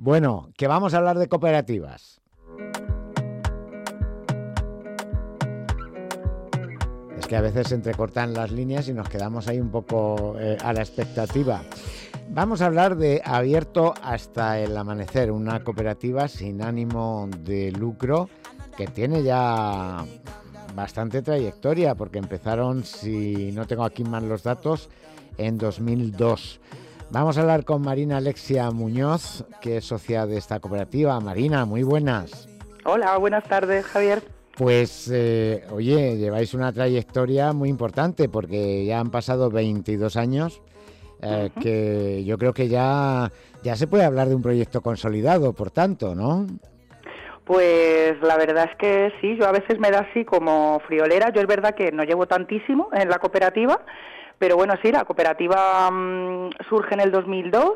Bueno, que vamos a hablar de cooperativas. Es que a veces se entrecortan las líneas y nos quedamos ahí un poco a la expectativa. Vamos a hablar de Abierto hasta el amanecer, una cooperativa sin ánimo de lucro que tiene ya bastante trayectoria, porque empezaron, si no tengo aquí mal los datos, en 2002. Vamos a hablar con Marina Alexia Muñoz, que es socia de esta cooperativa. Marina, muy buenas. Hola, buenas tardes, Javier. Pues, oye, lleváis una trayectoria muy importante, porque ya han pasado 22 años, que yo creo que ya se puede hablar de un proyecto consolidado, por tanto, ¿no? Pues la verdad es que sí, yo a veces me da así como friolera. Yo es verdad que no llevo tantísimo en la cooperativa, pero bueno, sí, la cooperativa surge en el 2002,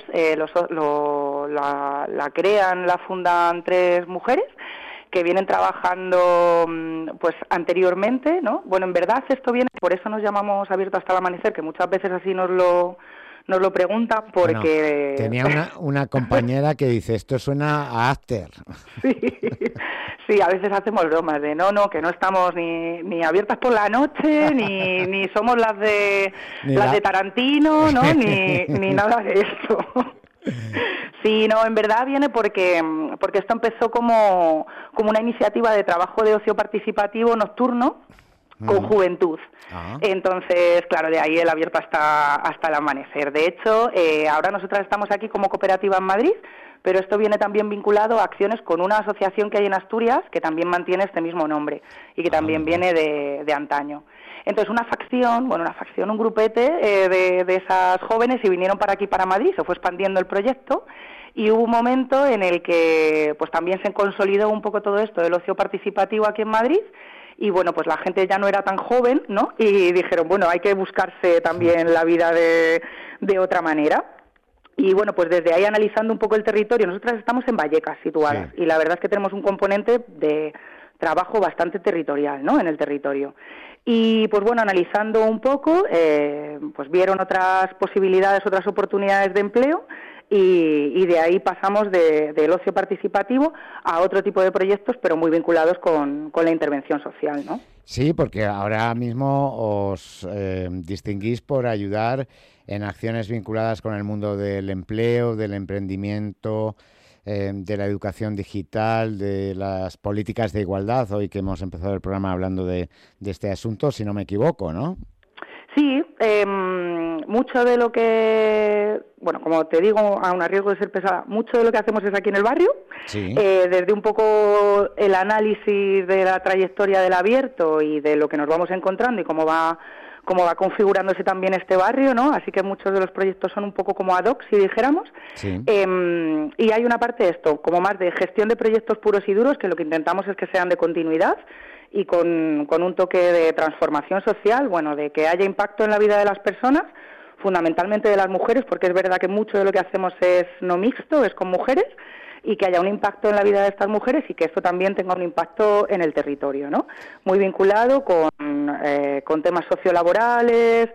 la crean, la fundan 3 mujeres que vienen trabajando pues anteriormente, ¿no? Bueno, en verdad esto viene, por eso nos llamamos Abierto hasta el amanecer, que muchas veces así nos lo preguntan, porque... Bueno, tenía una compañera que dice, esto suena a After. Sí, a veces hacemos bromas de no, que no estamos ni abiertas por la noche, ni somos las de Tarantino, ¿no? ni nada de esto. Sí, no, en verdad viene porque esto empezó como una iniciativa de trabajo de ocio participativo nocturno con juventud. Entonces, claro, de ahí el Abierto hasta el amanecer. De hecho, ahora nosotras estamos aquí como cooperativa en Madrid, pero esto viene también vinculado a acciones con una asociación que hay en Asturias que también mantiene este mismo nombre y que también viene de antaño. Entonces, una facción, un grupete de esas jóvenes y vinieron para aquí, para Madrid, se fue expandiendo el proyecto y hubo un momento en el que pues también se consolidó un poco todo esto del ocio participativo aquí en Madrid. Y bueno, pues la gente ya no era tan joven, ¿no? Y dijeron, bueno, hay que buscarse también la vida de otra manera. Y bueno, pues desde ahí analizando un poco el territorio, nosotras estamos en Vallecas situadas, y la verdad es que tenemos un componente de trabajo bastante territorial, ¿no? En el territorio. Y pues bueno, analizando un poco, pues vieron otras posibilidades, otras oportunidades de empleo, y de ahí pasamos del ocio participativo a otro tipo de proyectos, pero muy vinculados con la intervención social, ¿no? Sí, porque ahora mismo os distinguís por ayudar en acciones vinculadas con el mundo del empleo, del emprendimiento, de la educación digital, de las políticas de igualdad, hoy que hemos empezado el programa hablando de este asunto, si no me equivoco, ¿no? Sí, mucho de lo que, bueno, como te digo, aun a riesgo de ser pesada, mucho de lo que hacemos es aquí en el barrio, desde un poco el análisis de la trayectoria del Abierto y de lo que nos vamos encontrando y cómo va configurándose también este barrio, ¿no? Así que muchos de los proyectos son un poco como ad hoc, si dijéramos. Sí. Y hay una parte de esto, como más de gestión de proyectos puros y duros, que lo que intentamos es que sean de continuidad y con un toque de transformación social, bueno, de que haya impacto en la vida de las personas, fundamentalmente de las mujeres, porque es verdad que mucho de lo que hacemos es no mixto, es con mujeres, y que haya un impacto en la vida de estas mujeres y que esto también tenga un impacto en el territorio, ¿no? Muy vinculado con temas sociolaborales,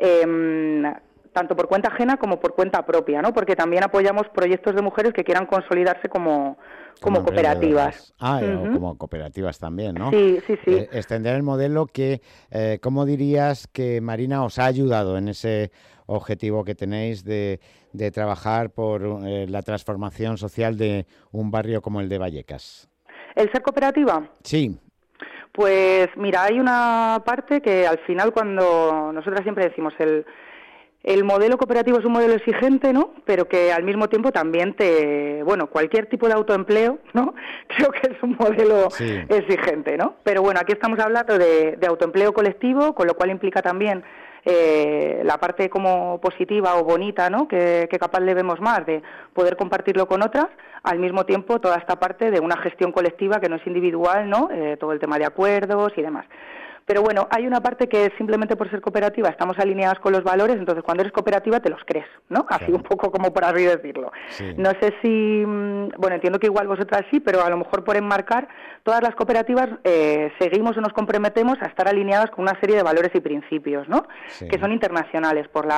tanto por cuenta ajena como por cuenta propia, ¿no? Porque también apoyamos proyectos de mujeres que quieran consolidarse como cooperativas. O como cooperativas también, ¿no? Sí. Extender el modelo que, ¿cómo dirías que Marina os ha ayudado en ese objetivo que tenéis de trabajar por la transformación social de un barrio como el de Vallecas? ¿El ser cooperativa? Sí. Pues mira, hay una parte que al final, cuando nosotras siempre decimos el modelo cooperativo es un modelo exigente, ¿no? Pero que al mismo tiempo también cualquier tipo de autoempleo, ¿no? Creo que es un modelo exigente, ¿no? Pero bueno, aquí estamos hablando de autoempleo colectivo, con lo cual implica también la parte como positiva o bonita, ¿no? Que capaz le vemos más de poder compartirlo con otras, al mismo tiempo toda esta parte de una gestión colectiva que no es individual, ¿no? Todo el tema de acuerdos y demás. Pero bueno, hay una parte que simplemente por ser cooperativa estamos alineadas con los valores, entonces cuando eres cooperativa te los crees, ¿no? Así un poco como por así decirlo. Sí. No sé si, bueno, entiendo que igual vosotras sí, pero a lo mejor por enmarcar, todas las cooperativas seguimos o nos comprometemos a estar alineadas con una serie de valores y principios, ¿no? Sí. Que son internacionales por la ACI.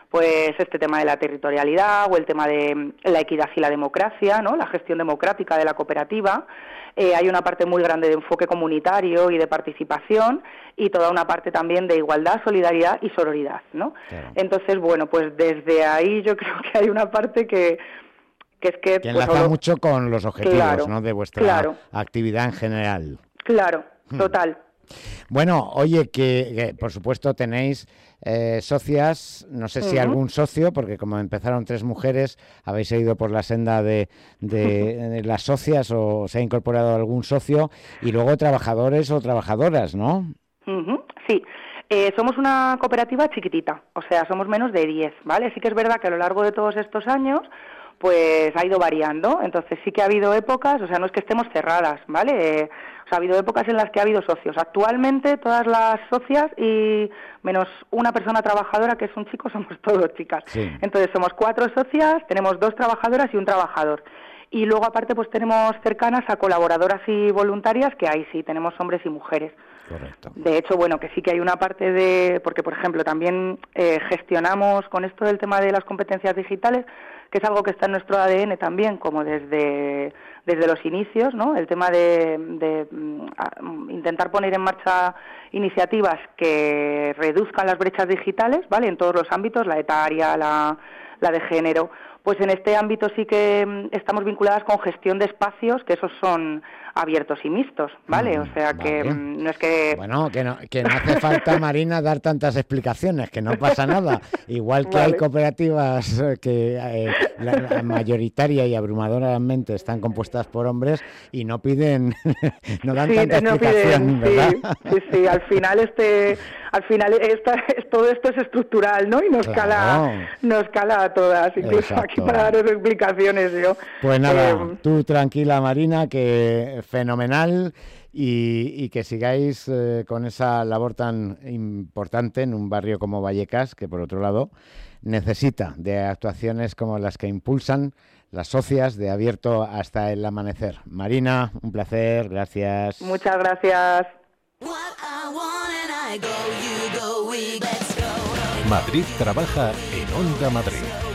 pues este tema de la territorialidad o el tema de la equidad y la democracia, ¿no? La gestión democrática de la cooperativa. Hay una parte muy grande de enfoque comunitario y de participación y toda una parte también de igualdad, solidaridad y sororidad, ¿no? Claro. Entonces, bueno, pues desde ahí yo creo que hay una parte que es que enlaza mucho con los objetivos, claro, ¿no? De vuestra claro. actividad en general. Claro, total. Bueno, oye, que por supuesto tenéis socias, no sé si algún socio, porque como empezaron 3 mujeres, habéis ido por la senda de las socias o se ha incorporado algún socio, y luego trabajadores o trabajadoras, ¿no? Sí. Somos una cooperativa chiquitita, o sea, somos menos de 10, ¿vale? Sí que es verdad que a lo largo de todos estos años pues ha ido variando, entonces sí que ha habido épocas, o sea, no es que estemos cerradas, ¿vale? O sea, ha habido épocas en las que ha habido socios. Actualmente todas las socias y menos una persona trabajadora, que es un chico, somos todos chicas. Sí. Entonces somos 4 socias, tenemos 2 trabajadoras y un trabajador. Y luego aparte pues tenemos cercanas a colaboradoras y voluntarias, que ahí sí, tenemos hombres y mujeres. Correcto. De hecho, bueno, que sí que hay una parte de... Porque, por ejemplo, también gestionamos con esto del tema de las competencias digitales, que es algo que está en nuestro ADN también, como desde los inicios, ¿no? El tema de intentar poner en marcha iniciativas que reduzcan las brechas digitales, ¿vale? En todos los ámbitos, la etaria, la de género. Pues en este ámbito sí que estamos vinculadas con gestión de espacios, que esos son abiertos y mixtos, ¿vale? O sea que no es que... Bueno, que no hace falta, Marina, dar tantas explicaciones, que no pasa nada. Igual que hay cooperativas que la mayoritaria y abrumadoramente están compuestas por hombres y no piden, no dan tanta explicación, ¿verdad? Sí, al final todo esto es estructural, ¿no? Y nos cala a todas, incluso aquí para daros explicaciones yo. Pues nada, tú tranquila, Marina, que fenomenal, y que sigáis con esa labor tan importante en un barrio como Vallecas, que por otro lado necesita de actuaciones como las que impulsan las socias de Abierto hasta el Amanecer. Marina, un placer, gracias. Muchas gracias. Madrid trabaja en Onda Madrid.